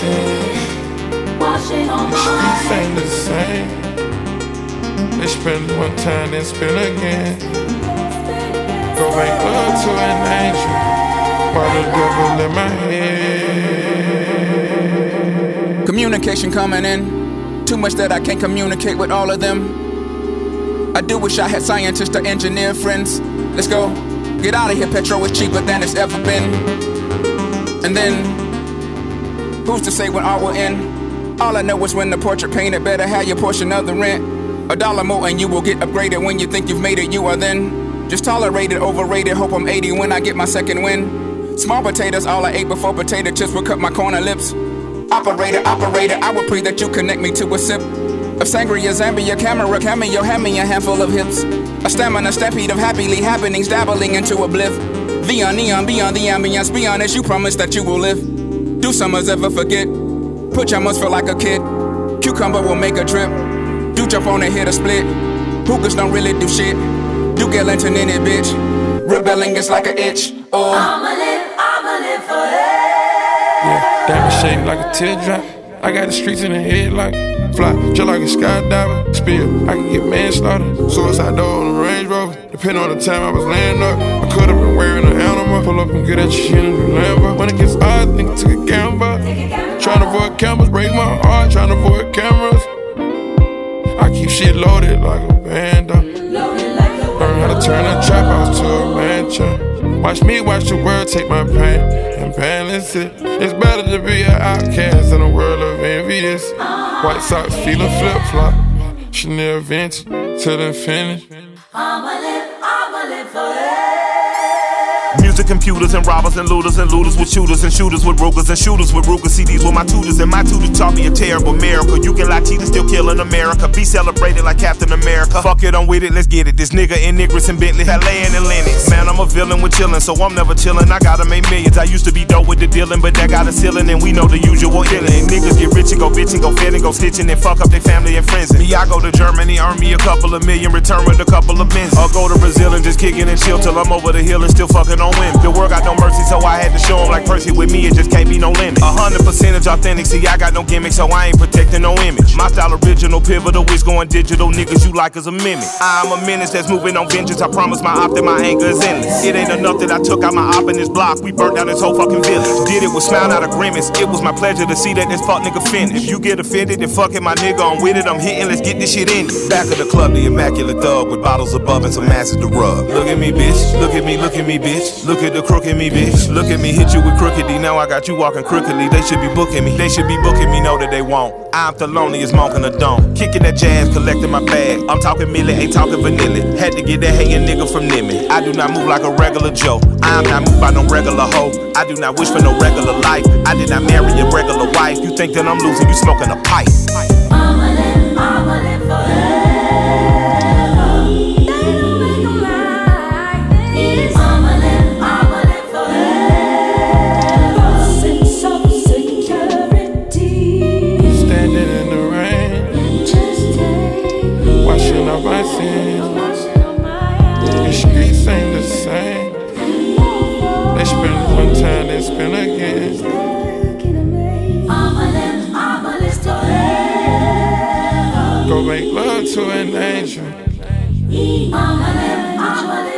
sins. The streets ain't the same. They spend one time, then spend again. Go make love to an angel while the devil in my head. Communication coming in. Too much that I can't communicate with all of them. I do wish I had scientists or engineer friends. Let's go. Get out of here, petrol is cheaper than it's ever been. And then, who's to say when art will end? All I know is when the portrait painted, better have your portion of the rent. $1 more and you will get upgraded. When you think you've made it, you are then just tolerated, overrated. Hope I'm 80 when I get my second win. Small potatoes, all I ate before potato chips would cut my corner lips. Operator, I would pray that you connect me to a sip of sangria, Zambia, camera, cameo, hand me a handful of hips. A stamina, stampede of happily happenings, dabbling into a bliff. Neon, beyond the ambience, be honest, you promise that you will live. Do summers ever forget? Pajamas feel like a kid. Cucumber will make a drip. Do jump on and hit a split. Hookers don't really do shit. Do get lantern in it, bitch. Rebelling is like an itch. Oh, I'ma live forever. Yeah, diamond shaped like a teardrop. I got the streets in the head like fly, just like a skydiver. Spill, I can get manslaughter. Suicide door on the Range Rover. Depending on the time I was laying up, I could have been wearing an animal. Pull up and get that shit in the Lambo. When it gets odd, nigga took a gamble. Trying to avoid cameras, break my heart. Trying to avoid cameras. I keep shit loaded like a band. Learn how to turn a trap house to a mansion. Watch me watch the world take my pain and balance it. It's better to be an outcast in a world of envious. White socks feeling flip-flop. Chanel vintage till the finish. I'ma live forever. Music, computers, and robbers, and looters with shooters and shooters with Rugers and shooters with Ruger. CDs with my tutors, and my tutors taught me a terrible miracle. You can lie, cheat, and still kill in America. Be celebrated like Captain America. Fuck it, I'm with it, let's get it. This nigga in Niggers and Bentley, Valet and Lennox. Man, I'm a villain with chillin', so I'm never chillin'. I gotta make millions. I used to be dope with the dealing, but that got a ceiling, and we know the usual illin'. Niggas get rich and go bitch and go fed and go stitching and fuck up their family and friends. And me, I go to Germany, earn me a couple of million, return with a couple of bins. Or go to Brazil and just kickin' and chill till I'm over the hill and still fucking on women. The world got no mercy, so I had to show him like Percy. With me, it just can't be no limit. 100% authentic, see, I got no gimmick, so I ain't protecting no image. My style original, pivotal, it's going digital. Niggas you like as a mimic. I'm a menace that's moving on vengeance. I promise my op that my anger is endless. It ain't enough that I took out my op in this block. We burnt down this whole fucking village. Did it with smile, not a grimace. It was my pleasure to see that this fuck nigga finished. If you get offended, then fuck it, my nigga, I'm with it. I'm hitting, let's get this shit in. Back of the club, the immaculate thug with bottles above and some asses to rub. Look at me, bitch. Look at me, bitch. Look at the crook in me, bitch. Look at me, hit you with crooked D. Now I got you walking crookedly. They should be booking me. They should be booking me, know that they won't. I'm the loneliest monk in the dome. Kicking that jazz, collecting my bag. I'm talking milli, ain't talking vanilla. Had to get that hating nigga from Nimmy. I do not move like a regular Joe. I'm not moved by no regular hoe. I do not wish for no regular life. I did not marry a regular wife. You think that I'm losing, you smoking a pipe. I'ma live forever. My sins. The streets ain't the same. They spend one time, they spend again. I'ma live forever. Go make love to an angel. I'ma live